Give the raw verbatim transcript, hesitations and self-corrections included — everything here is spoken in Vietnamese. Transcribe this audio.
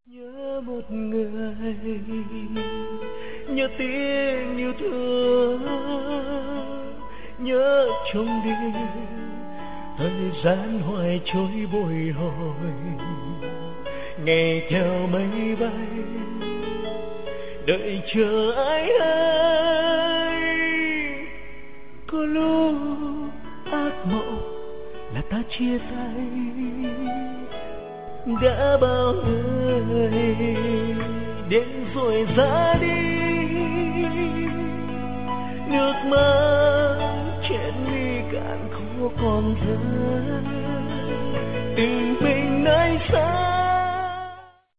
Nhớ một người, nhớ tiếng yêu thương, nhớ trong đêm thời gian hoài trôi bồi hồi, ngày theo mây bay đợi chờ ai ơi. Có lúc ác mộng là ta chia tay, đã bao người đến rồi ra đi,